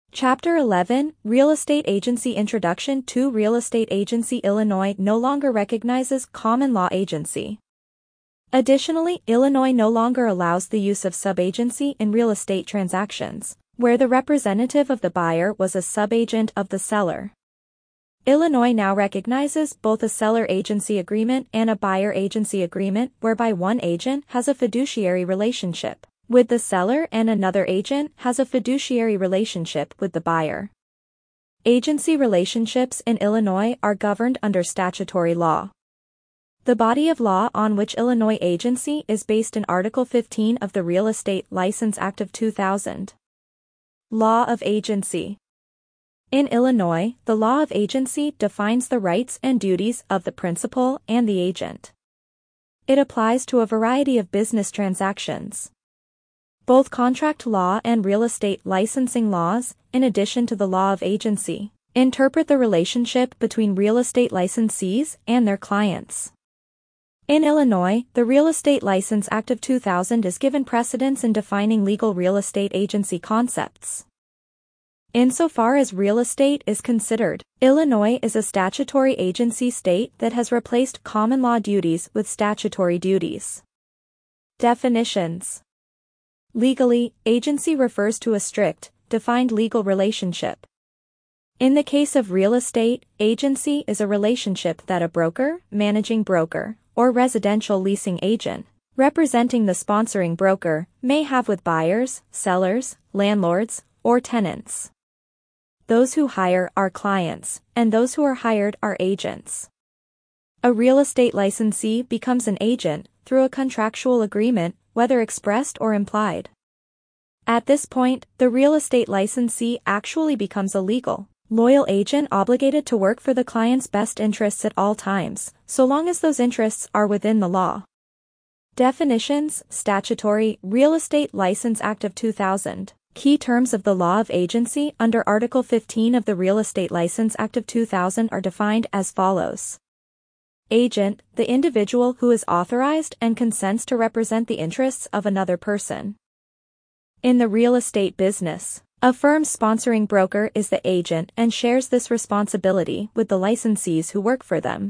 Chapter 11, Real Estate Agency Introduction to Real Estate Agency. Illinois no longer recognizes common law agency. Additionally, Illinois no longer allows the use of subagency in real estate transactions, where the representative of the buyer was a subagent of the seller. Illinois now recognizes both a seller agency agreement and a buyer agency agreement whereby one agent has a fiduciary relationship with the seller and another agent has a fiduciary relationship with the buyer. Agency relationships in Illinois are governed under statutory law. The body of law on which Illinois agency is based in Article 15 of the Real Estate License Act of 2000. Law of Agency. In Illinois, the law of agency defines the rights and duties of the principal and the agent. It applies to a variety of business transactions. Both contract law and real estate licensing laws, in addition to the law of agency, interpret the relationship between real estate licensees and their clients. In Illinois, the Real Estate License Act of 2000 is given precedence in defining legal real estate agency concepts. Insofar as real estate is considered, Illinois is a statutory agency state that has replaced common law duties with statutory duties. Definitions. Legally, agency refers to a strict, defined legal relationship. In the case of real estate, agency is a relationship that a broker, managing broker, or residential leasing agent, representing the sponsoring broker, may have with buyers, sellers, landlords, or tenants. Those who hire are clients, and those who are hired are agents. A real estate licensee becomes an agent through a contractual agreement, whether expressed or implied. At this point, the real estate licensee actually becomes a legal, loyal agent obligated to work for the client's best interests at all times, so long as those interests are within the law. Definitions. Statutory, Real Estate License Act of 2000. Key terms of the law of agency under Article 15 of the Real Estate License Act of 2000 are defined as follows. Agent, the individual who is authorized and consents to represent the interests of another person. In the real estate business, a firm's sponsoring broker is the agent and shares this responsibility with the licensees who work for them.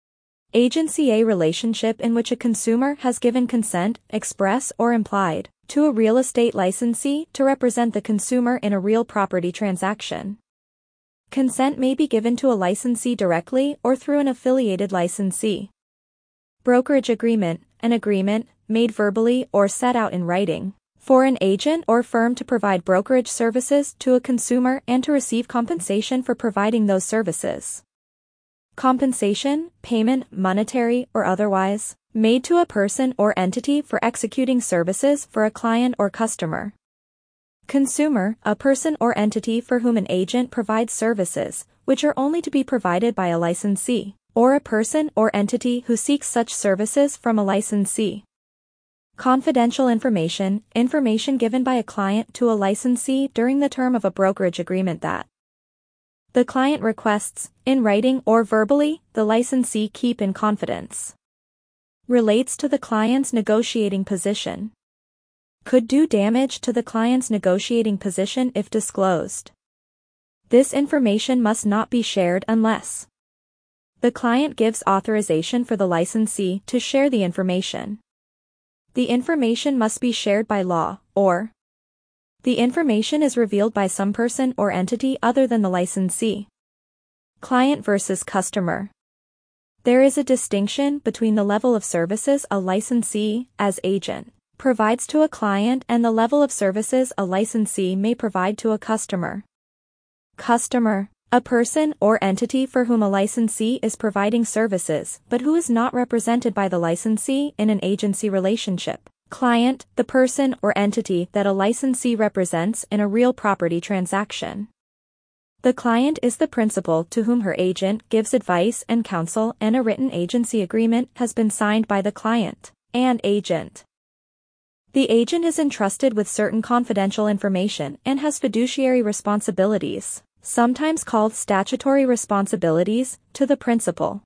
Agency. A relationship in which a consumer has given consent, express or implied, to a real estate licensee to represent the consumer in a real property transaction. Consent may be given to a licensee directly or through an affiliated licensee. Brokerage agreement, an agreement, made verbally or set out in writing, for an agent or firm to provide brokerage services to a consumer and to receive compensation for providing those services. Compensation, payment, monetary or otherwise, made to a person or entity for executing services for a client or customer. Consumer, a person or entity for whom an agent provides services, which are only to be provided by a licensee, or a person or entity who seeks such services from a licensee. Confidential information, information given by a client to a licensee during the term of a brokerage agreement that the client requests, in writing or verbally, the licensee keep in confidence. Relates to the client's negotiating position. Could do damage to the client's negotiating position if disclosed. This information must not be shared unless the client gives authorization for the licensee to share the information. The information must be shared by law, or the information is revealed by some person or entity other than the licensee. Client versus customer. There is a distinction between the level of services a licensee, as agent, provides to a client and the level of services a licensee may provide to a customer. Customer, a person or entity for whom a licensee is providing services but who is not represented by the licensee in an agency relationship. Client, the person or entity that a licensee represents in a real property transaction. The client is the principal to whom her agent gives advice and counsel, and a written agency agreement has been signed by the client and agent. The agent is entrusted with certain confidential information and has fiduciary responsibilities, sometimes called statutory responsibilities, to the principal.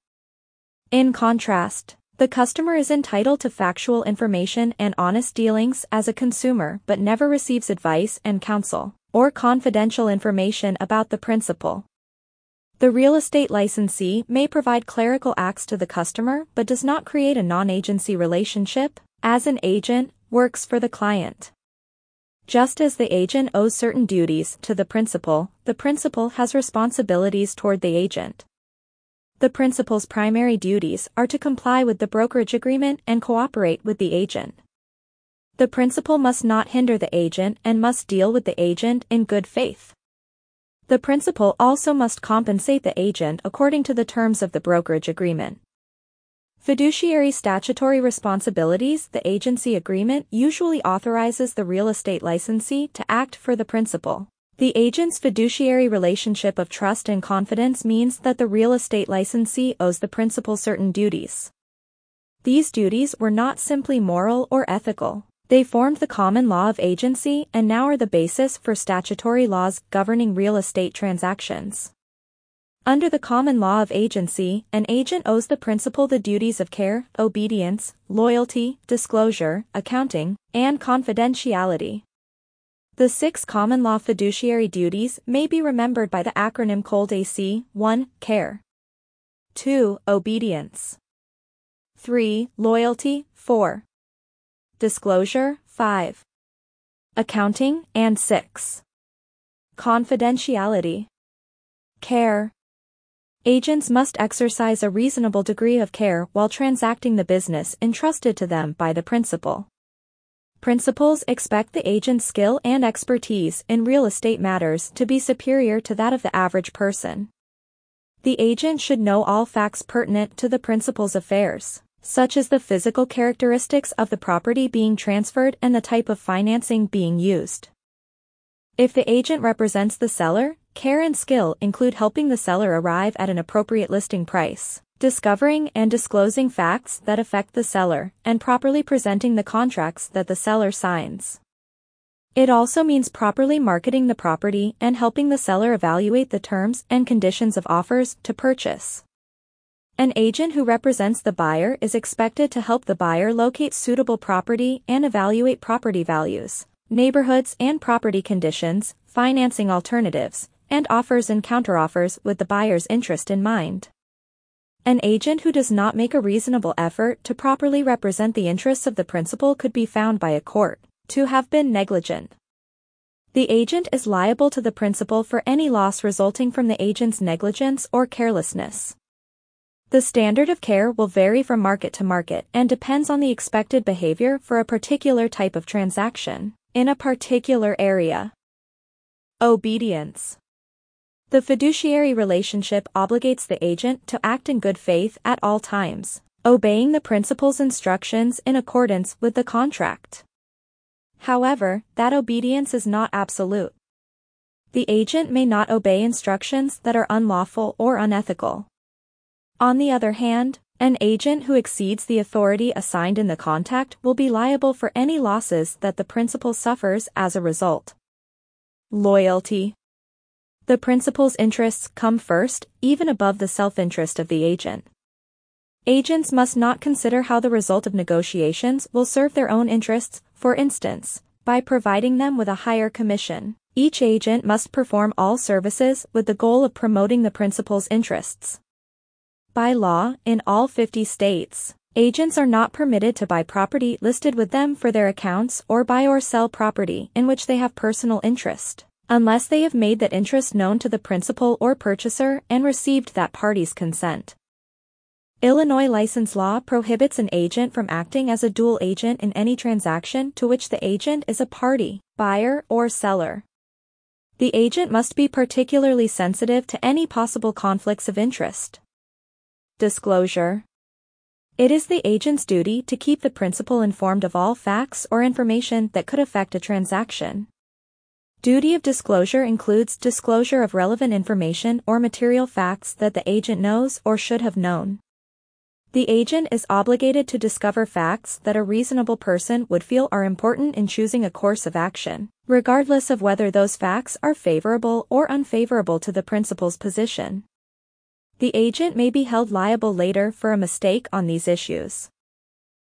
In contrast, the customer is entitled to factual information and honest dealings as a consumer but never receives advice and counsel, or confidential information about the principal. The real estate licensee may provide clerical acts to the customer but does not create a non-agency relationship, as an agent works for the client. Just as the agent owes certain duties to the principal has responsibilities toward the agent. The principal's primary duties are to comply with the brokerage agreement and cooperate with the agent. The principal must not hinder the agent and must deal with the agent in good faith. The principal also must compensate the agent according to the terms of the brokerage agreement. Fiduciary statutory responsibilities. The agency agreement usually authorizes the real estate licensee to act for the principal. The agent's fiduciary relationship of trust and confidence means that the real estate licensee owes the principal certain duties. These duties were not simply moral or ethical. They formed the common law of agency and now are the basis for statutory laws governing real estate transactions. Under the common law of agency, an agent owes the principal the duties of care, obedience, loyalty, disclosure, accounting, and confidentiality. The 6 common law fiduciary duties may be remembered by the acronym COLD-AC. 1. Care. 2. Obedience. 3. Loyalty. 4. Disclosure. 5. Accounting. And 6. Confidentiality. Care. Agents must exercise a reasonable degree of care while transacting the business entrusted to them by the principal. Principals expect the agent's skill and expertise in real estate matters to be superior to that of the average person. The agent should know all facts pertinent to the principal's affairs, such as the physical characteristics of the property being transferred and the type of financing being used. If the agent represents the seller, care and skill include helping the seller arrive at an appropriate listing price, discovering and disclosing facts that affect the seller, and properly presenting the contracts that the seller signs. It also means properly marketing the property and helping the seller evaluate the terms and conditions of offers to purchase. An agent who represents the buyer is expected to help the buyer locate suitable property and evaluate property values, neighborhoods and property conditions, financing alternatives, and offers and counteroffers with the buyer's interest in mind. An agent who does not make a reasonable effort to properly represent the interests of the principal could be found by a court to have been negligent. The agent is liable to the principal for any loss resulting from the agent's negligence or carelessness. The standard of care will vary from market to market and depends on the expected behavior for a particular type of transaction in a particular area. Obedience. The fiduciary relationship obligates the agent to act in good faith at all times, obeying the principal's instructions in accordance with the contract. However, that obedience is not absolute. The agent may not obey instructions that are unlawful or unethical. On the other hand, an agent who exceeds the authority assigned in the contract will be liable for any losses that the principal suffers as a result. Loyalty. The principal's interests come first, even above the self-interest of the agent. Agents must not consider how the result of negotiations will serve their own interests, for instance, by providing them with a higher commission. Each agent must perform all services with the goal of promoting the principal's interests. By law, in all 50 states, agents are not permitted to buy property listed with them for their accounts or buy or sell property in which they have personal interest, unless they have made that interest known to the principal or purchaser and received that party's consent. Illinois license law prohibits an agent from acting as a dual agent in any transaction to which the agent is a party, buyer or seller. The agent must be particularly sensitive to any possible conflicts of interest. Disclosure. It is the agent's duty to keep the principal informed of all facts or information that could affect a transaction. Duty of disclosure includes disclosure of relevant information or material facts that the agent knows or should have known. The agent is obligated to discover facts that a reasonable person would feel are important in choosing a course of action, regardless of whether those facts are favorable or unfavorable to the principal's position. The agent may be held liable later for a mistake on these issues.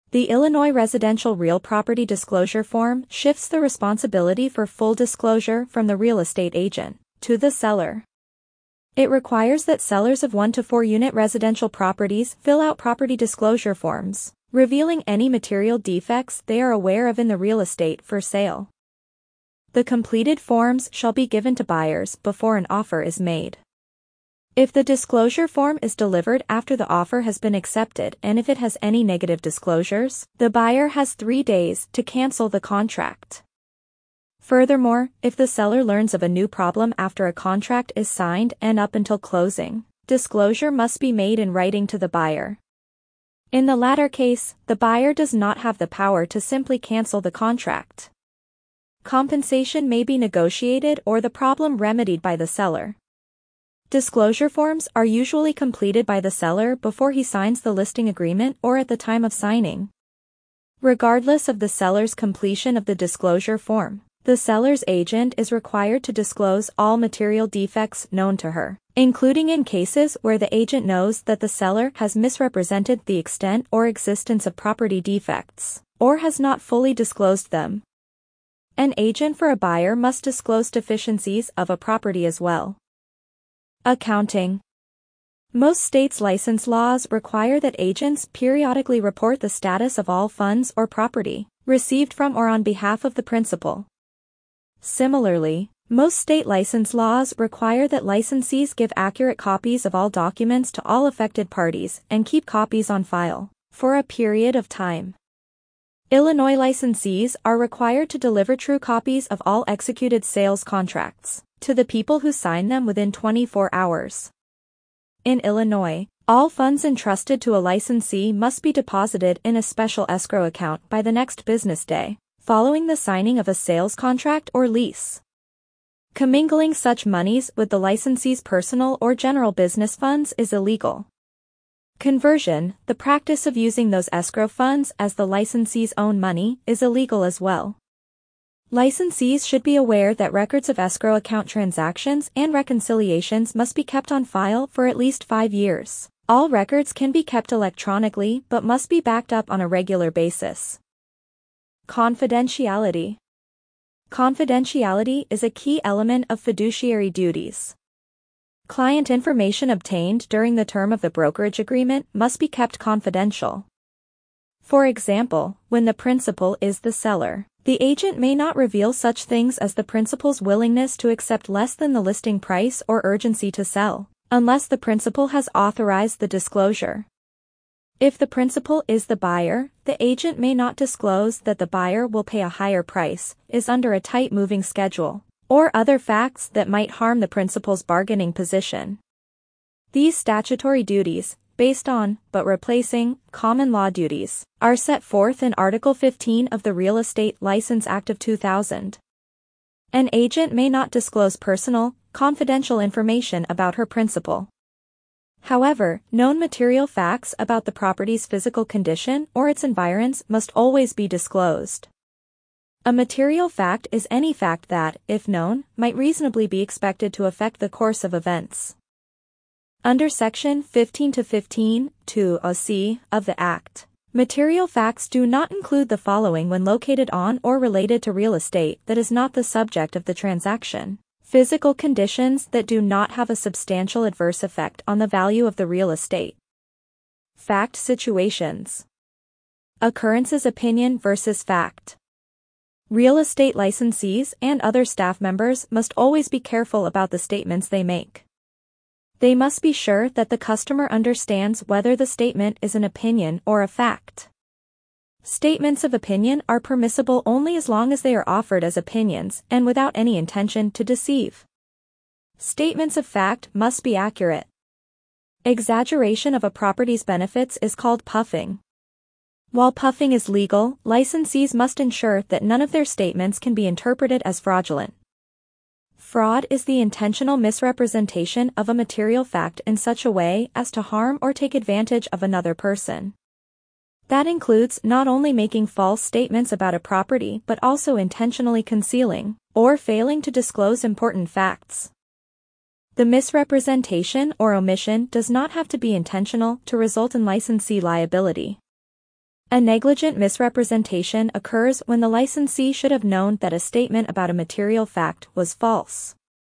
The Illinois Residential Real Property Disclosure Form shifts the responsibility for full disclosure from the real estate agent to the seller. It requires that sellers of 1 to 4 unit residential properties fill out property disclosure forms, revealing any material defects they are aware of in the real estate for sale. The completed forms shall be given to buyers before an offer is made. If the disclosure form is delivered after the offer has been accepted and if it has any negative disclosures, the buyer has 3 days to cancel the contract. Furthermore, if the seller learns of a new problem after a contract is signed and up until closing, disclosure must be made in writing to the buyer. In the latter case, the buyer does not have the power to simply cancel the contract. Compensation may be negotiated or the problem remedied by the seller. Disclosure forms are usually completed by the seller before he signs the listing agreement or at the time of signing. Regardless of the seller's completion of the disclosure form, the seller's agent is required to disclose all material defects known to her, including in cases where the agent knows that the seller has misrepresented the extent or existence of property defects, or has not fully disclosed them. An agent for a buyer must disclose deficiencies of a property as well. Accounting. Most states' license laws require that agents periodically report the status of all funds or property received from or on behalf of the principal. Similarly, most state license laws require that licensees give accurate copies of all documents to all affected parties and keep copies on file for a period of time. Illinois licensees are required to deliver true copies of all executed sales contracts to the people who sign them within 24 hours. In Illinois, all funds entrusted to a licensee must be deposited in a special escrow account by the next business day, following the signing of a sales contract or lease. Commingling such monies with the licensee's personal or general business funds is illegal. Conversion, the practice of using those escrow funds as the licensee's own money, is illegal as well. Licensees should be aware that records of escrow account transactions and reconciliations must be kept on file for at least 5 years. All records can be kept electronically but must be backed up on a regular basis. Confidentiality. Confidentiality is a key element of fiduciary duties. Client information obtained during the term of the brokerage agreement must be kept confidential. For example, when the principal is the seller, the agent may not reveal such things as the principal's willingness to accept less than the listing price or urgency to sell, unless the principal has authorized the disclosure. If the principal is the buyer, the agent may not disclose that the buyer will pay a higher price, is under a tight moving schedule, or other facts that might harm the principal's bargaining position. These statutory duties, based on, but replacing, common law duties, are set forth in Article 15 of the Real Estate License Act of 2000. An agent may not disclose personal, confidential information about her principal. However, known material facts about the property's physical condition or its environs must always be disclosed. A material fact is any fact that, if known, might reasonably be expected to affect the course of events. Under Section 15 to 15(2)(c) of the Act, material facts do not include the following when located on or related to real estate that is not the subject of the transaction. Physical conditions that do not have a substantial adverse effect on the value of the real estate. Fact situations. Occurrences opinion versus fact. Real estate licensees and other staff members must always be careful about the statements they make. They must be sure that the customer understands whether the statement is an opinion or a fact. Statements of opinion are permissible only as long as they are offered as opinions and without any intention to deceive. Statements of fact must be accurate. Exaggeration of a property's benefits is called puffing. While puffing is legal, licensees must ensure that none of their statements can be interpreted as fraudulent. Fraud is the intentional misrepresentation of a material fact in such a way as to harm or take advantage of another person. That includes not only making false statements about a property but also intentionally concealing or failing to disclose important facts. The misrepresentation or omission does not have to be intentional to result in licensee liability. A negligent misrepresentation occurs when the licensee should have known that a statement about a material fact was false.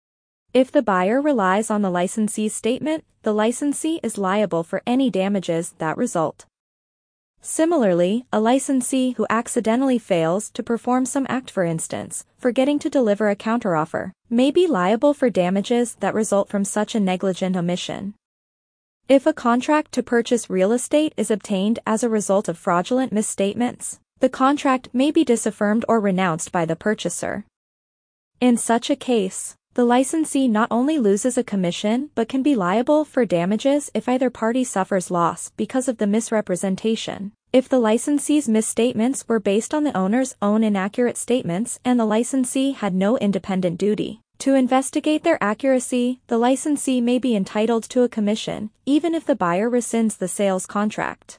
If the buyer relies on the licensee's statement, the licensee is liable for any damages that result. Similarly, a licensee who accidentally fails to perform some act, for instance, forgetting to deliver a counteroffer, may be liable for damages that result from such a negligent omission. If a contract to purchase real estate is obtained as a result of fraudulent misstatements, the contract may be disaffirmed or renounced by the purchaser. In such a case, the licensee not only loses a commission but can be liable for damages if either party suffers loss because of the misrepresentation. If the licensee's misstatements were based on the owner's own inaccurate statements and the licensee had no independent duty to investigate their accuracy, the licensee may be entitled to a commission, even if the buyer rescinds the sales contract.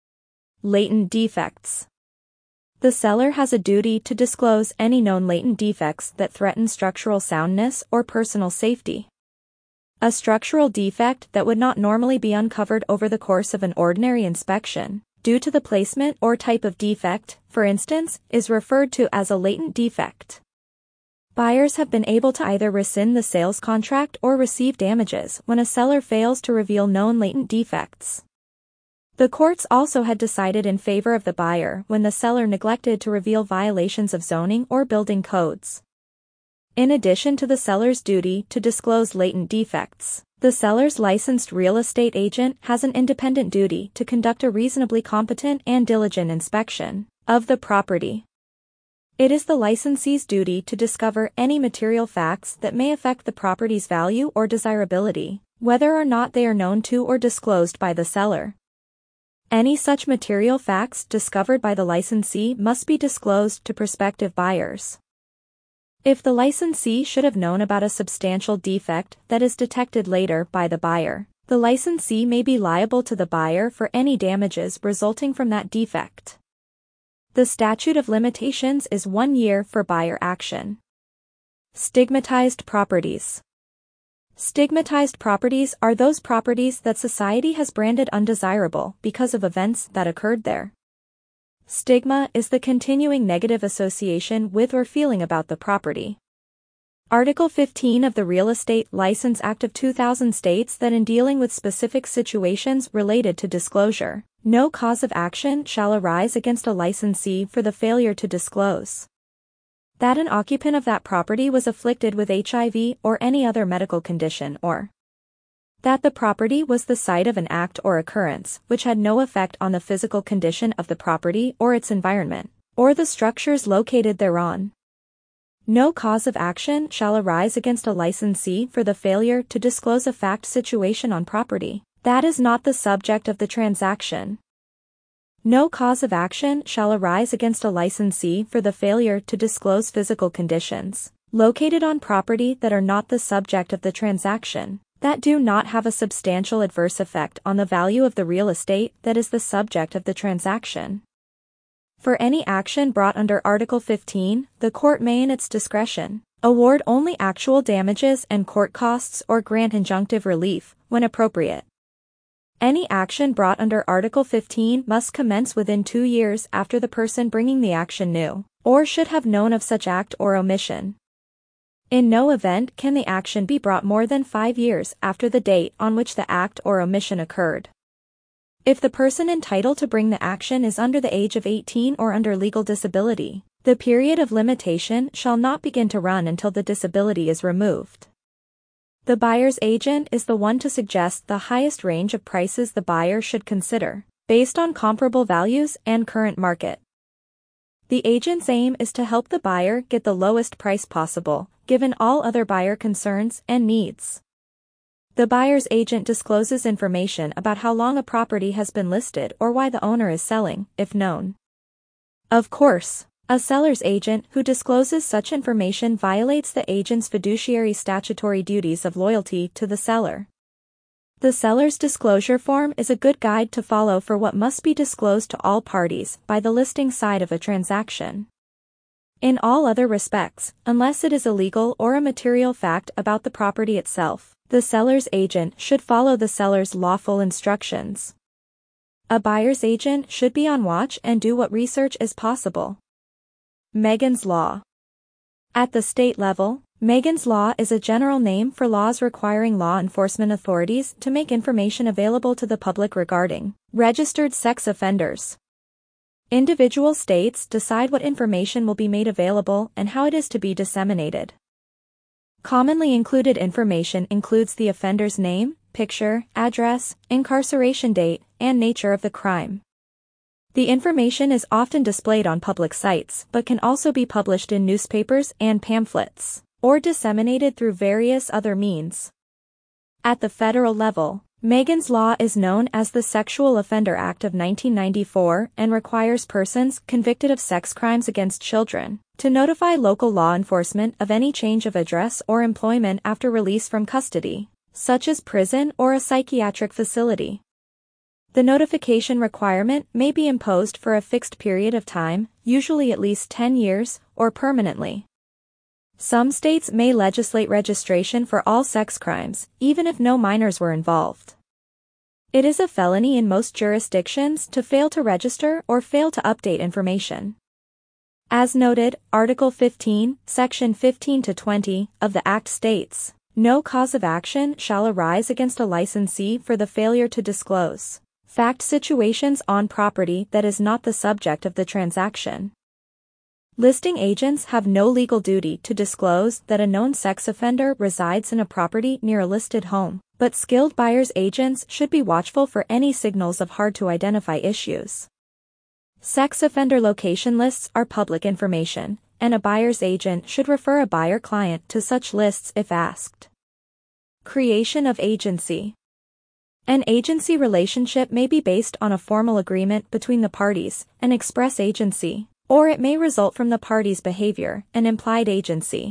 Latent defects. The seller has a duty to disclose any known latent defects that threaten structural soundness or personal safety. A structural defect that would not normally be uncovered over the course of an ordinary inspection, due to the placement or type of defect, for instance, is referred to as a latent defect. Buyers have been able to either rescind the sales contract or receive damages when a seller fails to reveal known latent defects. The courts also had decided in favor of the buyer when the seller neglected to reveal violations of zoning or building codes. In addition to the seller's duty to disclose latent defects, the seller's licensed real estate agent has an independent duty to conduct a reasonably competent and diligent inspection of the property. It is the licensee's duty to discover any material facts that may affect the property's value or desirability, whether or not they are known to or disclosed by the seller. Any such material facts discovered by the licensee must be disclosed to prospective buyers. If the licensee should have known about a substantial defect that is detected later by the buyer, the licensee may be liable to the buyer for any damages resulting from that defect. The statute of limitations is 1 year for buyer action. Stigmatized properties. Stigmatized properties are those properties that society has branded undesirable because of events that occurred there. Stigma is the continuing negative association with or feeling about the property. Article 15 of the Real Estate License Act of 2000 states that in dealing with specific situations related to disclosure, no cause of action shall arise against a licensee for the failure to disclose that an occupant of that property was afflicted with HIV or any other medical condition, or that the property was the site of an act or occurrence which had no effect on the physical condition of the property or its environment, or the structures located thereon. No cause of action shall arise against a licensee for the failure to disclose a fact situation on property that is not the subject of the transaction. No cause of action shall arise against a licensee for the failure to disclose physical conditions located on property that are not the subject of the transaction, that do not have a substantial adverse effect on the value of the real estate that is the subject of the transaction. For any action brought under Article 15, the court may in its discretion award only actual damages and court costs or grant injunctive relief, when appropriate. Any action brought under Article 15 must commence within 2 years after the person bringing the action knew, or should have known of such act or omission. In no event can the action be brought more than 5 years after the date on which the act or omission occurred. If the person entitled to bring the action is under the age of 18 or under legal disability, the period of limitation shall not begin to run until the disability is removed. The buyer's agent is the one to suggest the highest range of prices the buyer should consider, based on comparable values and current market. The agent's aim is to help the buyer get the lowest price possible, given all other buyer concerns and needs. The buyer's agent discloses information about how long a property has been listed or why the owner is selling, if known. Of course, a seller's agent who discloses such information violates the agent's fiduciary statutory duties of loyalty to the seller. The seller's disclosure form is a good guide to follow for what must be disclosed to all parties by the listing side of a transaction. In all other respects, unless it is illegal or a material fact about the property itself, the seller's agent should follow the seller's lawful instructions. A buyer's agent should be on watch and do what research is possible. Megan's Law. At the state level, Megan's Law is a general name for laws requiring law enforcement authorities to make information available to the public regarding registered sex offenders. Individual states decide what information will be made available and how it is to be disseminated. Commonly included information includes the offender's name, picture, address, incarceration date, and nature of the crime. The information is often displayed on public sites but can also be published in newspapers and pamphlets, or disseminated through various other means. At the federal level, Megan's Law is known as the Sexual Offender Act of 1994 and requires persons convicted of sex crimes against children to notify local law enforcement of any change of address or employment after release from custody, such as prison or a psychiatric facility. The notification requirement may be imposed for a fixed period of time, usually at least 10 years, or permanently. Some states may legislate registration for all sex crimes, even if no minors were involved. It is a felony in most jurisdictions to fail to register or fail to update information. As noted, Article 15, Section 15 to 20 of the Act states, "No cause of action shall arise against a licensee for the failure to disclose fact situations on property that is not the subject of the transaction." Listing agents have no legal duty to disclose that a known sex offender resides in a property near a listed home, but skilled buyer's agents should be watchful for any signals of hard-to-identify issues. Sex offender location lists are public information, and a buyer's agent should refer a buyer-client to such lists if asked. Creation of agency. An agency relationship may be based on a formal agreement between the parties, an express agency, or it may result from the parties' behavior, an implied agency.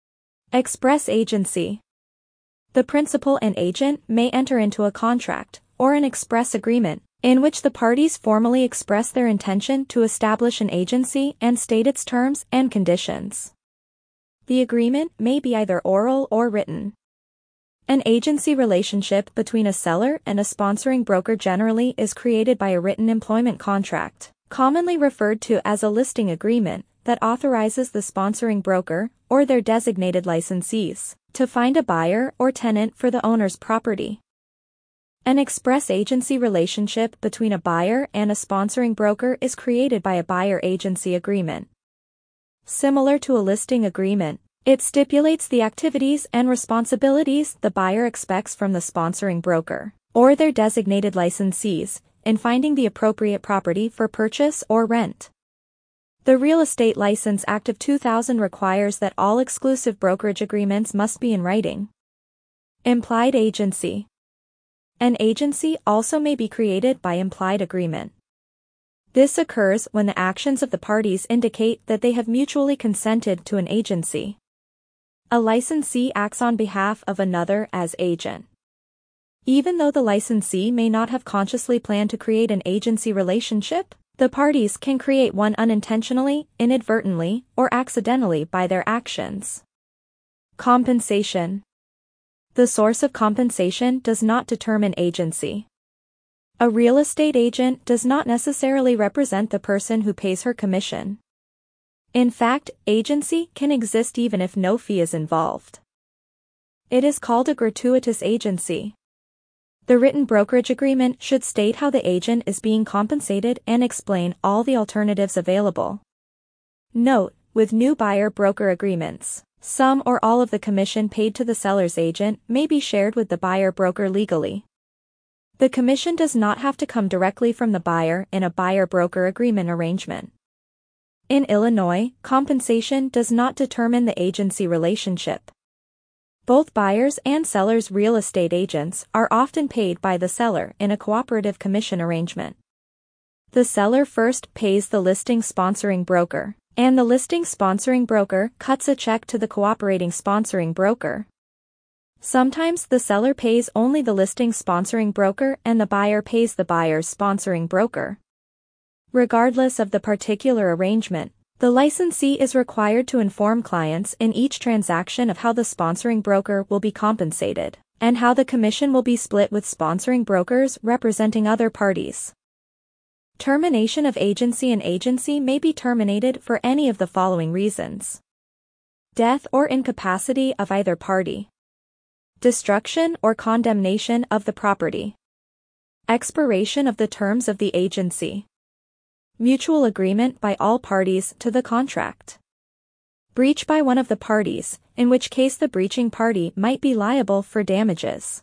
Express agency. The principal and agent may enter into a contract, or an express agreement, in which the parties formally express their intention to establish an agency and state its terms and conditions. The agreement may be either oral or written. An agency relationship between a seller and a sponsoring broker generally is created by a written employment contract, commonly referred to as a listing agreement, that authorizes the sponsoring broker, or their designated licensees, to find a buyer or tenant for the owner's property. An express agency relationship between a buyer and a sponsoring broker is created by a buyer-agency agreement. Similar to a listing agreement, it stipulates the activities and responsibilities the buyer expects from the sponsoring broker, or their designated licensees, in finding the appropriate property for purchase or rent. The Real Estate License Act of 2000 requires that all exclusive brokerage agreements must be in writing. Implied agency. An agency also may be created by implied agreement. This occurs when the actions of the parties indicate that they have mutually consented to an agency. A licensee acts on behalf of another as agent. Even though the licensee may not have consciously planned to create an agency relationship, the parties can create one unintentionally, inadvertently, or accidentally by their actions. Compensation. The source of compensation does not determine agency. A real estate agent does not necessarily represent the person who pays her commission. In fact, agency can exist even if no fee is involved. It is called a gratuitous agency. The written brokerage agreement should state how the agent is being compensated and explain all the alternatives available. Note, with new buyer-broker agreements, some or all of the commission paid to the seller's agent may be shared with the buyer-broker legally. The commission does not have to come directly from the buyer in a buyer-broker agreement arrangement. In Illinois, compensation does not determine the agency relationship. Both buyers and sellers' real estate agents are often paid by the seller in a cooperative commission arrangement. The seller first pays the listing sponsoring broker, and the listing sponsoring broker cuts a check to the cooperating sponsoring broker. Sometimes the seller pays only the listing sponsoring broker and the buyer pays the buyer's sponsoring broker. Regardless of the particular arrangement, the licensee is required to inform clients in each transaction of how the sponsoring broker will be compensated, and how the commission will be split with sponsoring brokers representing other parties. Termination of agency. An agency may be terminated for any of the following reasons: death or incapacity of either party, destruction or condemnation of the property, expiration of the terms of the agency, mutual agreement by all parties to the contract, breach by one of the parties, in which case the breaching party might be liable for damages.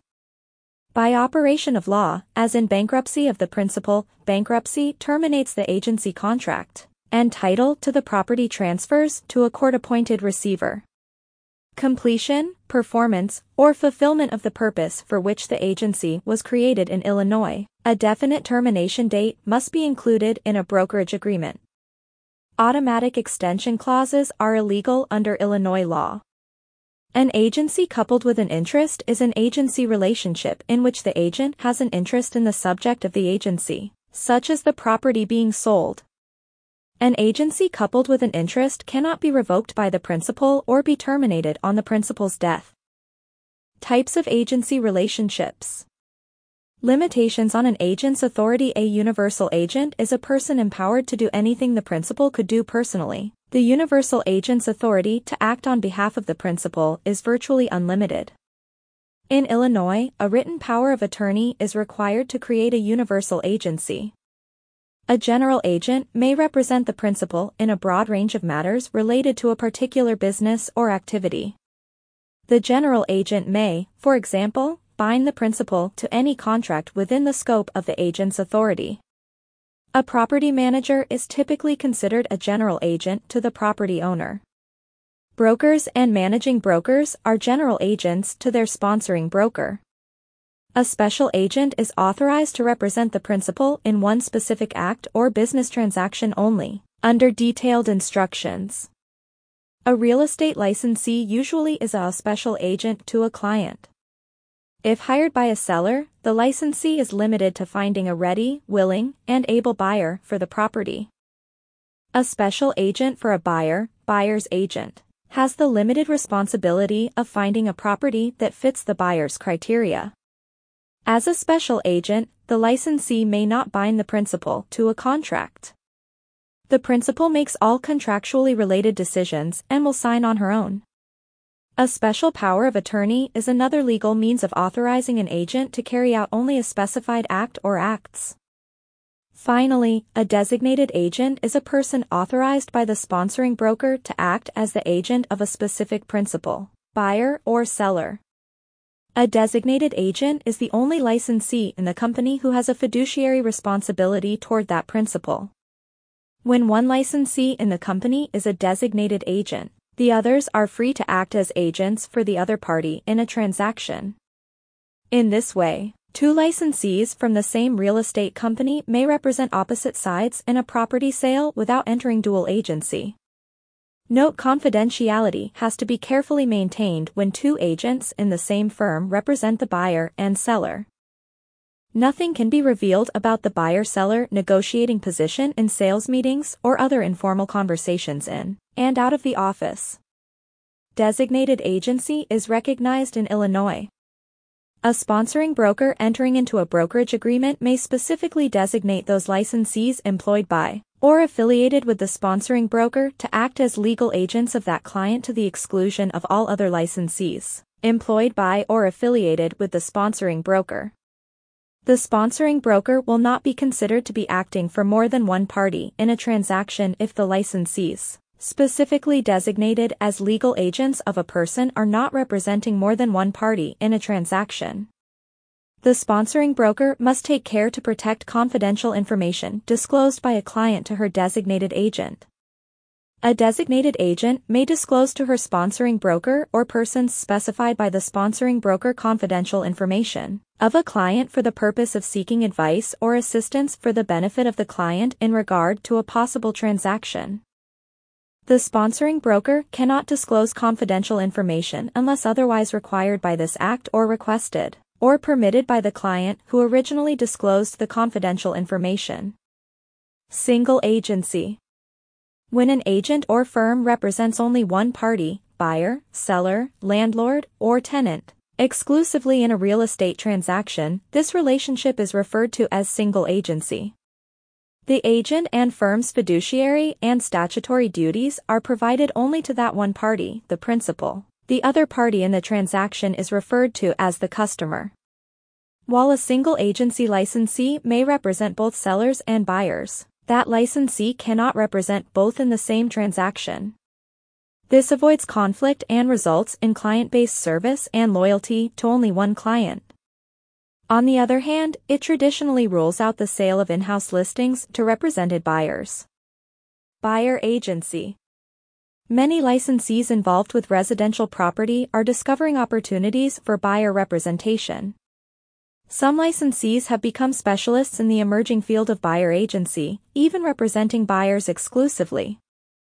By operation of law, as in bankruptcy of the principal, bankruptcy terminates the agency contract, and title to the property transfers to a court-appointed receiver. Completion, performance, or fulfillment of the purpose for which the agency was created in Illinois. A definite termination date must be included in a brokerage agreement. Automatic extension clauses are illegal under Illinois law. An agency coupled with an interest is an agency relationship in which the agent has an interest in the subject of the agency, such as the property being sold. An agency coupled with an interest cannot be revoked by the principal or be terminated on the principal's death. Types of agency relationships. Limitations on an agent's authority. A universal agent is a person empowered to do anything the principal could do personally. The universal agent's authority to act on behalf of the principal is virtually unlimited. In Illinois, a written power of attorney is required to create a universal agency. A general agent may represent the principal in a broad range of matters related to a particular business or activity. The general agent may, for example, bind the principal to any contract within the scope of the agent's authority. A property manager is typically considered a general agent to the property owner. Brokers and managing brokers are general agents to their sponsoring broker. A special agent is authorized to represent the principal in one specific act or business transaction only, under detailed instructions. A real estate licensee usually is a special agent to a client. If hired by a seller, the licensee is limited to finding a ready, willing, and able buyer for the property. A special agent for a buyer, buyer's agent, has the limited responsibility of finding a property that fits the buyer's criteria. As a special agent, the licensee may not bind the principal to a contract. The principal makes all contractually related decisions and will sign on her own. A special power of attorney is another legal means of authorizing an agent to carry out only a specified act or acts. Finally, a designated agent is a person authorized by the sponsoring broker to act as the agent of a specific principal, buyer, or seller. A designated agent is the only licensee in the company who has a fiduciary responsibility toward that principal. When one licensee in the company is a designated agent, the others are free to act as agents for the other party in a transaction. In this way, two licensees from the same real estate company may represent opposite sides in a property sale without entering dual agency. Note: confidentiality has to be carefully maintained when two agents in the same firm represent the buyer and seller. Nothing can be revealed about the buyer-seller negotiating position in sales meetings or other informal conversations in and out of the office. Designated agency is recognized in Illinois. A sponsoring broker entering into a brokerage agreement may specifically designate those licensees employed by or affiliated with the sponsoring broker to act as legal agents of that client to the exclusion of all other licensees employed by or affiliated with the sponsoring broker. The sponsoring broker will not be considered to be acting for more than one party in a transaction if the licensees, specifically designated as legal agents of a person, are not representing more than one party in a transaction. The sponsoring broker must take care to protect confidential information disclosed by a client to her designated agent. A designated agent may disclose to her sponsoring broker or persons specified by the sponsoring broker confidential information of a client for the purpose of seeking advice or assistance for the benefit of the client in regard to a possible transaction. The sponsoring broker cannot disclose confidential information unless otherwise required by this act or requested or permitted by the client who originally disclosed the confidential information. Single agency. When an agent or firm represents only one party, buyer, seller, landlord, or tenant, exclusively in a real estate transaction, this relationship is referred to as single agency. The agent and firm's fiduciary and statutory duties are provided only to that one party, the principal. The other party in the transaction is referred to as the customer. While a single agency licensee may represent both sellers and buyers, that licensee cannot represent both in the same transaction. This avoids conflict and results in client-based service and loyalty to only one client. On the other hand, it traditionally rules out the sale of in-house listings to represented buyers. Buyer agency. Many licensees involved with residential property are discovering opportunities for buyer representation. Some licensees have become specialists in the emerging field of buyer agency, even representing buyers exclusively.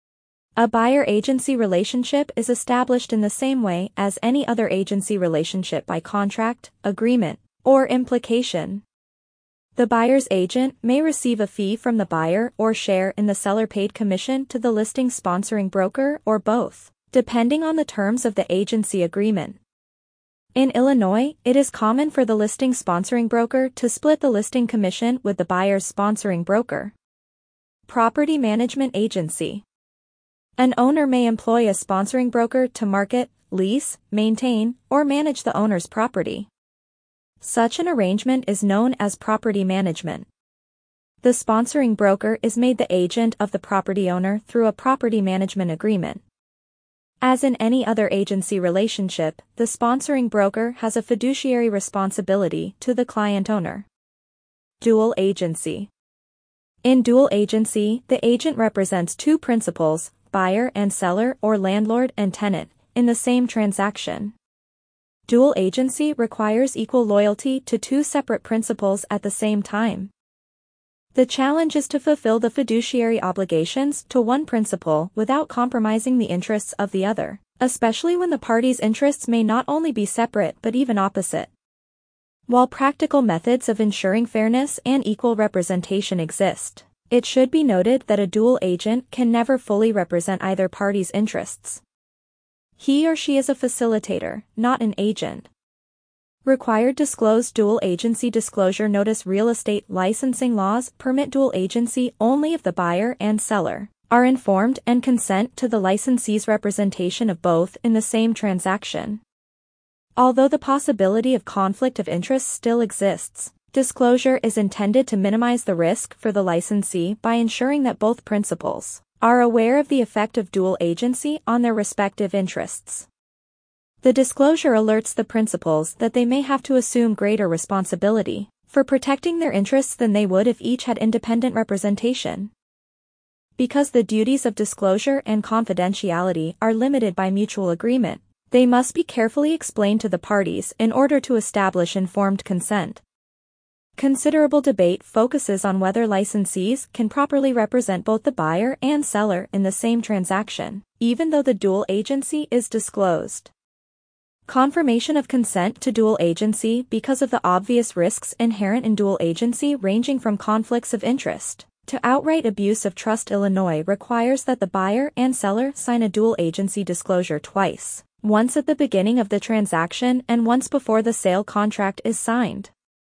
A buyer-agency relationship is established in the same way as any other agency relationship by contract, agreement, or implication. The buyer's agent may receive a fee from the buyer or share in the seller-paid commission to the listing sponsoring broker or both, depending on the terms of the agency agreement. In Illinois, it is common for the listing sponsoring broker to split the listing commission with the buyer's sponsoring broker. Property management agency. An owner may employ a sponsoring broker to market, lease, maintain, or manage the owner's property. Such an arrangement is known as property management. The sponsoring broker is made the agent of the property owner through a property management agreement. As in any other agency relationship, the sponsoring broker has a fiduciary responsibility to the client owner. Dual agency. In dual agency, the agent represents two principals, buyer and seller or landlord and tenant, in the same transaction. Dual agency requires equal loyalty to two separate principals at the same time. The challenge is to fulfill the fiduciary obligations to one principal without compromising the interests of the other, especially when the parties' interests may not only be separate but even opposite. While practical methods of ensuring fairness and equal representation exist, it should be noted that a dual agent can never fully represent either party's interests. He or she is a facilitator, not an agent. Required disclosed dual agency disclosure notice. Real estate licensing laws permit dual agency only if the buyer and seller are informed and consent to the licensee's representation of both in the same transaction. Although the possibility of conflict of interest still exists, disclosure is intended to minimize the risk for the licensee by ensuring that both principals are aware of the effect of dual agency on their respective interests. The disclosure alerts the principals that they may have to assume greater responsibility for protecting their interests than they would if each had independent representation. Because the duties of disclosure and confidentiality are limited by mutual agreement, they must be carefully explained to the parties in order to establish informed consent. Considerable debate focuses on whether licensees can properly represent both the buyer and seller in the same transaction, even though the dual agency is disclosed. Confirmation of consent to dual agency because of the obvious risks inherent in dual agency ranging from conflicts of interest to outright abuse of trust. Illinois requires that the buyer and seller sign a dual agency disclosure twice, once at the beginning of the transaction and once before the sale contract is signed.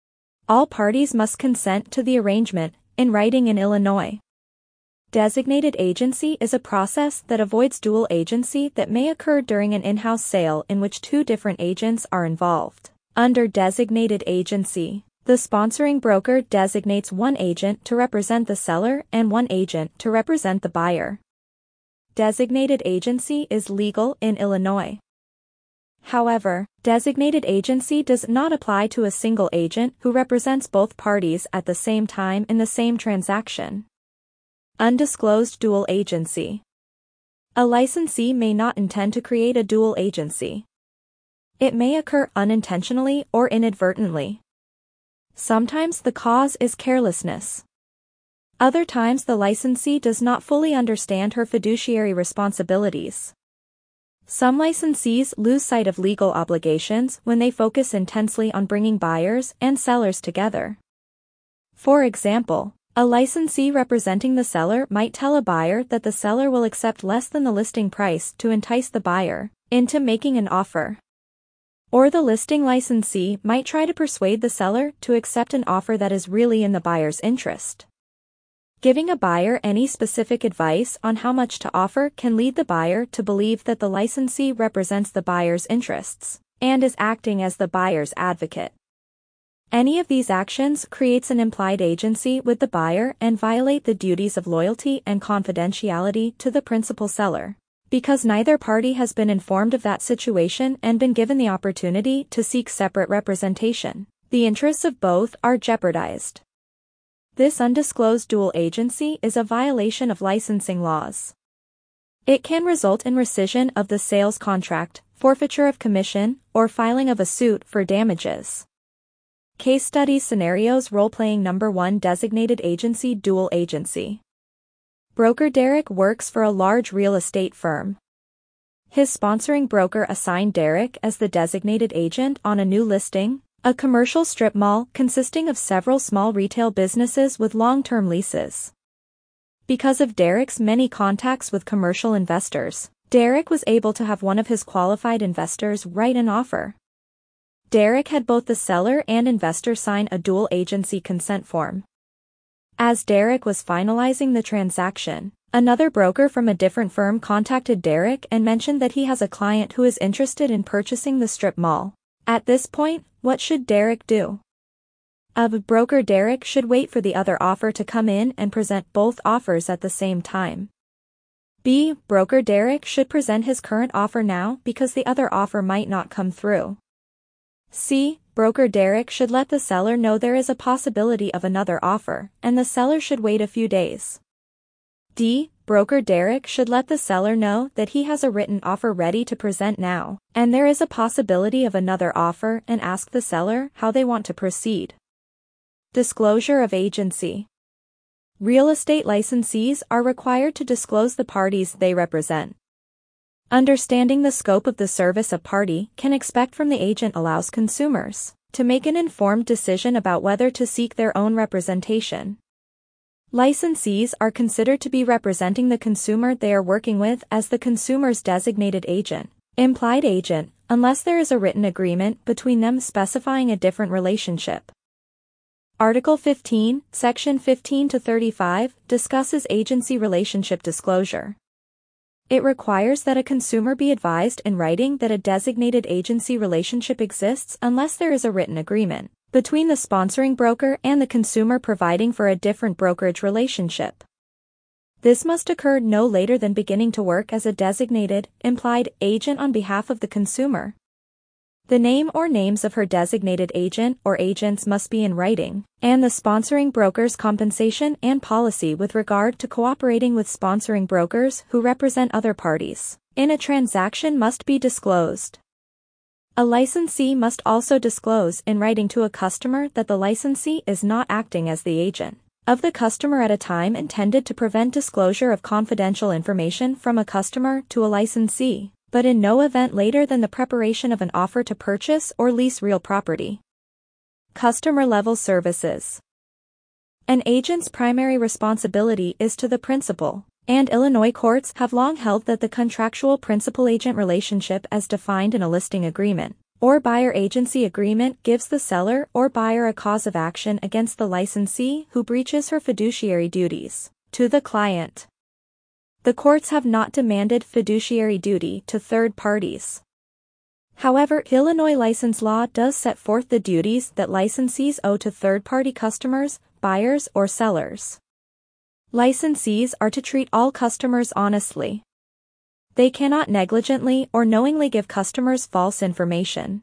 All parties must consent to the arrangement, in writing in Illinois. Designated agency is a process that avoids dual agency that may occur during an in-house sale in which two different agents are involved. Under designated agency, the sponsoring broker designates one agent to represent the seller and one agent to represent the buyer. Designated agency is legal in Illinois. However, designated agency does not apply to a single agent who represents both parties at the same time in the same transaction. Undisclosed dual agency. A licensee may not intend to create a dual agency. It may occur unintentionally or inadvertently. Sometimes the cause is carelessness. Other times the licensee does not fully understand her fiduciary responsibilities. Some licensees lose sight of legal obligations when they focus intensely on bringing buyers and sellers together. For example, a licensee representing the seller might tell a buyer that the seller will accept less than the listing price to entice the buyer into making an offer. Or the listing licensee might try to persuade the seller to accept an offer that is really in the buyer's interest. Giving a buyer any specific advice on how much to offer can lead the buyer to believe that the licensee represents the buyer's interests and is acting as the buyer's advocate. Any of these actions creates an implied agency with the buyer and violate the duties of loyalty and confidentiality to the principal seller. Because neither party has been informed of that situation and been given the opportunity to seek separate representation, the interests of both are jeopardized. This undisclosed dual agency is a violation of licensing laws. It can result in rescission of the sales contract, forfeiture of commission, or filing of a suit for damages. Case study scenarios. Role-playing number 1. Designated agency. Dual agency. Broker Derek works for a large real estate firm. His sponsoring broker assigned Derek as the designated agent on a new listing, a commercial strip mall consisting of several small retail businesses with long-term leases. Because of Derek's many contacts with commercial investors, Derek was able to have one of his qualified investors write an offer. Derek had both the seller and investor sign a dual agency consent form. As Derek was finalizing the transaction, another broker from a different firm contacted Derek and mentioned that he has a client who is interested in purchasing the strip mall. At this point, what should Derek do? A broker Derek should wait for the other offer to come in and present both offers at the same time. B. Broker Derek should present his current offer now because the other offer might not come through. C. Broker Derek should let the seller know there is a possibility of another offer, and the seller should wait a few days. D. Broker Derek should let the seller know that he has a written offer ready to present now, and there is a possibility of another offer, and ask the seller how they want to proceed. Disclosure of agency. Real estate licensees are required to disclose the parties they represent. Understanding the scope of the service a party can expect from the agent allows consumers to make an informed decision about whether to seek their own representation. Licensees are considered to be representing the consumer they are working with as the consumer's designated agent, implied agent, unless there is a written agreement between them specifying a different relationship. Article 15, Section 15-35, discusses agency relationship disclosure. It requires that a consumer be advised in writing that a designated agency relationship exists unless there is a written agreement between the sponsoring broker and the consumer providing for a different brokerage relationship. This must occur no later than beginning to work as a designated, implied agent on behalf of the consumer. The name or names of her designated agent or agents must be in writing, and the sponsoring broker's compensation and policy with regard to cooperating with sponsoring brokers who represent other parties in a transaction must be disclosed. A licensee must also disclose in writing to a customer that the licensee is not acting as the agent of the customer at a time intended to prevent disclosure of confidential information from a customer to a licensee, but in no event later than the preparation of an offer to purchase or lease real property. Customer-level services. An agent's primary responsibility is to the principal, and Illinois courts have long held that the contractual principal-agent relationship as defined in a listing agreement or buyer-agency agreement gives the seller or buyer a cause of action against the licensee who breaches her fiduciary duties to the client. The courts have not demanded fiduciary duty to third parties. However, Illinois license law does set forth the duties that licensees owe to third-party customers, buyers, or sellers. Licensees are to treat all customers honestly. They cannot negligently or knowingly give customers false information.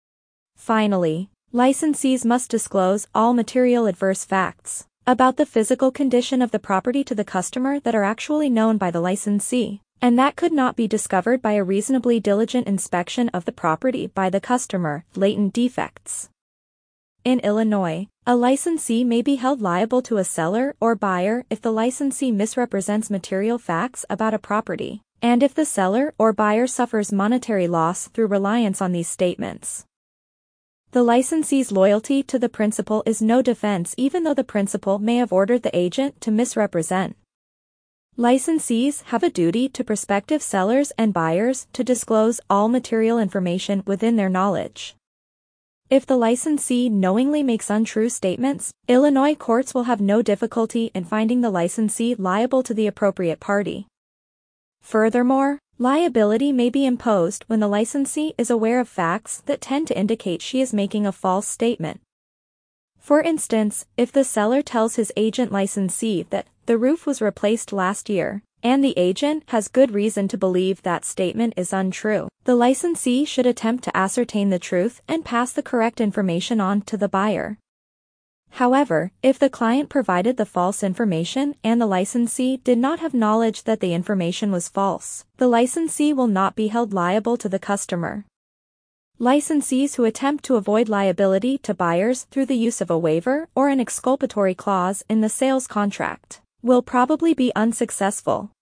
Finally, licensees must disclose all material adverse facts about the physical condition of the property to the customer that are actually known by the licensee, and that could not be discovered by a reasonably diligent inspection of the property by the customer, latent defects. In Illinois, a licensee may be held liable to a seller or buyer if the licensee misrepresents material facts about a property, and if the seller or buyer suffers monetary loss through reliance on these statements. The licensee's loyalty to the principal is no defense even though the principal may have ordered the agent to misrepresent. Licensees have a duty to prospective sellers and buyers to disclose all material information within their knowledge. If the licensee knowingly makes untrue statements, Illinois courts will have no difficulty in finding the licensee liable to the appropriate party. Furthermore, liability may be imposed when the licensee is aware of facts that tend to indicate she is making a false statement. For instance, if the seller tells his agent licensee that the roof was replaced last year, and the agent has good reason to believe that statement is untrue, the licensee should attempt to ascertain the truth and pass the correct information on to the buyer. However, if the client provided the false information and the licensee did not have knowledge that the information was false, the licensee will not be held liable to the customer. Licensees who attempt to avoid liability to buyers through the use of a waiver or an exculpatory clause in the sales contract will probably be unsuccessful.